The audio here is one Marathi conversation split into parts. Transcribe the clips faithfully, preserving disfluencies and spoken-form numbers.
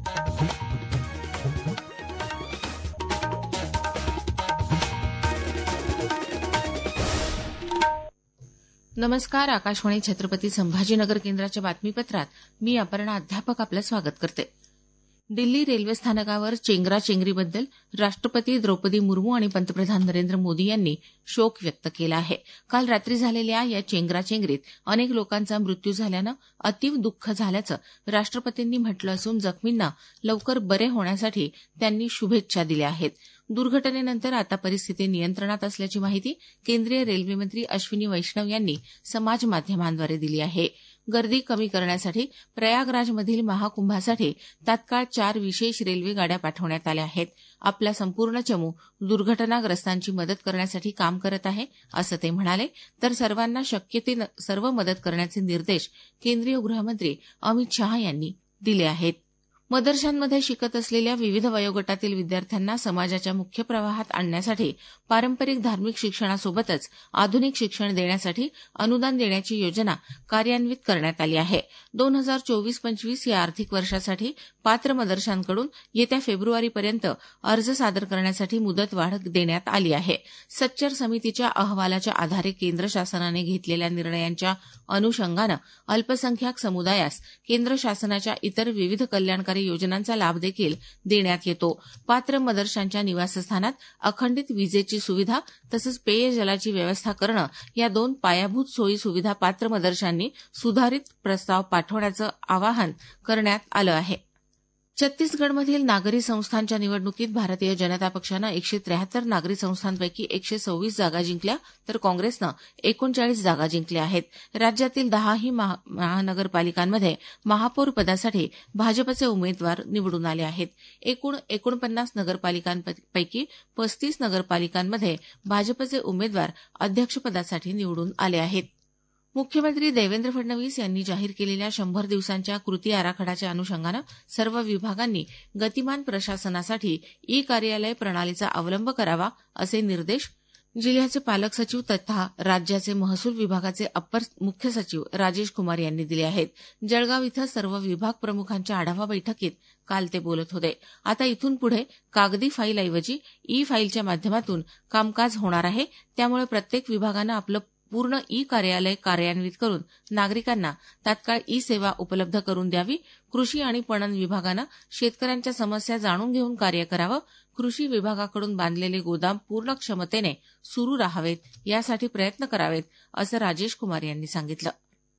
नमस्कार. आकाशवाणी छत्रपती संभाजीनगर केंद्राच्या बातमीपत्रात मी अपर्णा अध्यापक आपलं स्वागत करते. दिल्ली रेल्वे स्थानकावर चेंगराचेंगरीबद्दल राष्ट्रपती द्रौपदी मुर्मू आणि पंतप्रधान नरेंद्र मोदी यांनी शोक व्यक्त केला आहे. काल रात्री झालेल्या या चेंगराचेंगरीत अनेक लोकांचा मृत्यू झाल्यानं अतीव दुःख झाल्याचं राष्ट्रपतींनी म्हटलं असून जखमींना लवकर बरे होण्यासाठी त्यांनी शुभेच्छा दिल्या आहेत. दुर्घटनेनंतर आता परिस्थिती नियंत्रणात असल्याची माहिती केंद्रीय रेल्वेमंत्री अश्विनी वैष्णव यांनी समाज माध्यमांद्वारे दिली आहे. गर्दी कमी करण्यासाठी प्रयागराजमधील महाकुंभासाठी तात्काळ चार विशेष रेल्वे गाड्या पाठवण्यात आल्या आहेत. आपला संपूर्ण चमू दुर्घटनाग्रस्तांची मदत करण्यासाठी काम करत आहे असं ते म्हणाले. तर सर्वांना शक्य ती सर्व मदत करण्याचे निर्देश केंद्रीय गृहमंत्री अमित शहा यांनी दिले आहेत. मदरशांमध्ये शिकत असलेल्या विविध वयोगटातील विद्यार्थ्यांना समाजाच्या मुख्य प्रवाहात आणण्यासाठी पारंपरिक धार्मिक शिक्षणासोबतच आधुनिक शिक्षण देण्यासाठी अनुदान देण्याची योजना कार्यान्वित करण्यात आली आहे. दोन हजार चोवीस पंचवीस या आर्थिक वर्षासाठी पात्र मदरशांकडून येत्या फेब्रुवारीपर्यंत अर्ज सादर करण्यासाठी मुदतवाढ देण्यात आली आहे. सच्चर समितीच्या अहवालाच्या आधारे केंद्र शासनाने घेतलेल्या निर्णयांच्या अनुषंगानं अल्पसंख्याक समुदायास केंद्र शासनाच्या इतर विविध कल्याणकारी योजनांचा लाभ देखील देण्यात येतो. पात्र मदरशांच्या निवासस्थानात अखंडित विजेची सुविधा तसंच पेयजलाची व्यवस्था करणं या दोन पायाभूत सोयी सुविधा पात्र मदरशांनी सुधारित प्रस्ताव पाठवण्याचं आवाहन करण्यात आलं आहे. छत्तीसगडमधील नागरी संस्थांच्या निवडणुकीत भारतीय जनता पक्षानं एकशे त्र्याहत्तर नागरी संस्थांपैकी एकशे सव्वीस जागा जिंकल्या तर काँग्रेसनं एकोणचाळीस जागा जिंकल्या आहेत. राज्यातील दहाही महानगरपालिकांमध्ये महापौर पदासाठी भाजपचे उमेदवार निवडून आले आहेत. एकूण एकोणपन्नास नगरपालिकांपैकी पस्तीस नगरपालिकांमध्ये भाजपचे उमेदवार अध्यक्षपदासाठी निवडून आले आहेत. मुख्यमंत्री देवेंद्र फडणवीस यांनी जाहीर केलेल्या शंभर दिवसांच्या कृती आराखड्याच्या अनुषंगानं सर्व विभागांनी गतिमान प्रशासनासाठी ई कार्यालय प्रणालीचा अवलंब करावा असे निर्देश जिल्ह्याचे पालक सचिव तथा राज्याचे महसूल विभागाचे अप्पर मुख्य सचिव राजेश कुमार यांनी दिले आहेत. जळगाव इथं सर्व विभाग प्रमुखांच्या आढावा बैठकीत काल ते बोलत होते. आता इथून पुढे कागदी फाईलऐवजी ई फाईलच्या माध्यमातून कामकाज होणार आहे. त्यामुळे प्रत्येक विभागानं आपलं पूर्ण ई कार्यालय कार्यान्वित करून नागरिकांना तात्काळ ई सेवा उपलब्ध करून द्यावी. कृषी आणि पणन विभागानं शेतकऱ्यांच्या समस्या जाणून घेऊन कार्य करावं. कृषी विभागाकडून बांधलेले गोदाम पूर्ण क्षमतेने सुरू राहावेत यासाठी प्रयत्न करावेत असं राजेश कुमार यांनी सांगितलं.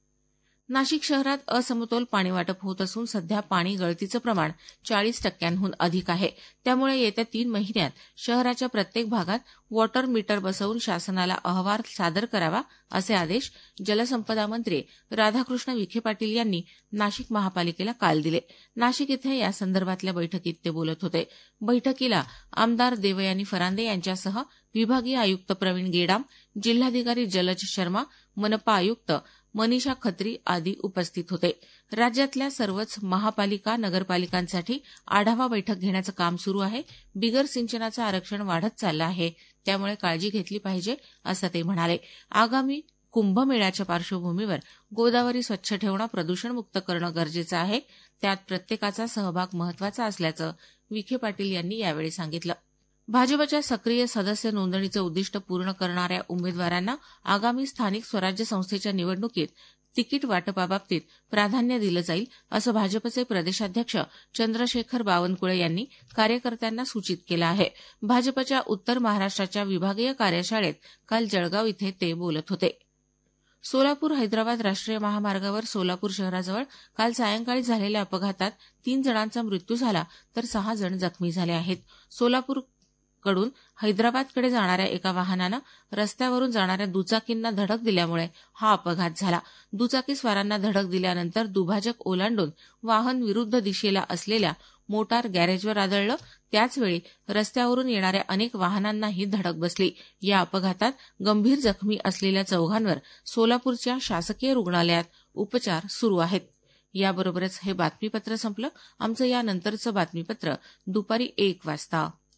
नाशिक शहरात असमतोल पाणीवाटप होत असून सध्या पाणी गळतीचं प्रमाण चाळीस टक्क्यांहून अधिक आहे. त्यामुळे येत्या तीन महिन्यात शहराच्या प्रत्येक भागात वॉटर मीटर बसवून शासनाला अहवाल सादर करावा असे आदेश जलसंपदा मंत्री राधाकृष्ण विखे पाटील यांनी नाशिक महापालिकेला काल दिले. नाशिक इथे यासंदर्भातल्या बैठकीत ते बोलत होते. बैठकीला आमदार देवयानी फरांदे यांच्यासह विभागीय आयुक्त प्रवीण गेडाम, जिल्हाधिकारी जलज शर्मा, मनपा आयुक्त मनीषा खत्री आदी उपस्थित होते. राज्यातल्या सर्वच महापालिका नगरपालिकांसाठी आढावा बैठक घेण्याचं काम सुरू आहे. बिगर सिंचनाचं आरक्षण वाढत चाललं आहे. त्यामुळे काळजी घेतली पाहिजे असं ते म्हणाले. आगामी कुंभमेळ्याच्या पार्श्वभूमीवर गोदावरी स्वच्छ ठेवणं, प्रदूषणमुक्त करणं गरजेचं आहे. त्यात प्रत्येकाचा सहभाग महत्वाचा असल्याचं विखे पाटील यांनी यावेळी सांगितलं. भाजपच्या सक्रिय सदस्य नोंदणीचं उद्दिष्ट पूर्ण करणाऱ्या उमेदवारांना आगामी स्थानिक स्वराज्य संस्थेच्या निवडणुकीत तिकीट वाटपाबाबतीत प्राधान्य दिलं जाईल असं भाजपचे प्रदेशाध्यक्ष चंद्रशेखर बावनकुळे यांनी कार्यकर्त्यांना सूचित केलं आहे. भाजपच्या उत्तर महाराष्ट्राच्या विभागीय कार्यशाळेत काल जळगाव इथे ते बोलत होते. सोलापूर हैदराबाद राष्ट्रीय महामार्गावर सोलापूर शहराजवळ काल सायंकाळी झालेल्या अपघातात तीन जणांचा मृत्यू झाला तर सहा जण जखमी झाले आहेत. सोलापूर कडून हैदराबादकडे जाणाऱ्या एका वाहनानं रस्त्यावरून जाणाऱ्या दुचाकींना धडक दिल्यामुळे हा अपघात झाला. दुचाकीस्वारांना धडक दिल्यानंतर दुभाजक ओलांडून वाहन विरुद्ध दिशेला असलेल्या मोटार गॅरेजवर आदळलं. त्याचवेळी रस्त्यावरून येणाऱ्या अनेक वाहनांनाही धडक बसली. या अपघातात गंभीर जखमी असलेल्या चौघांवर सोलापूरच्या शासकीय रुग्णालयात उपचार सुरू आहेत. याबरोबरच हे बातमीपत्र संपलं. आमचं यानंतरचं बातमीपत्र दुपारी एक वाजता.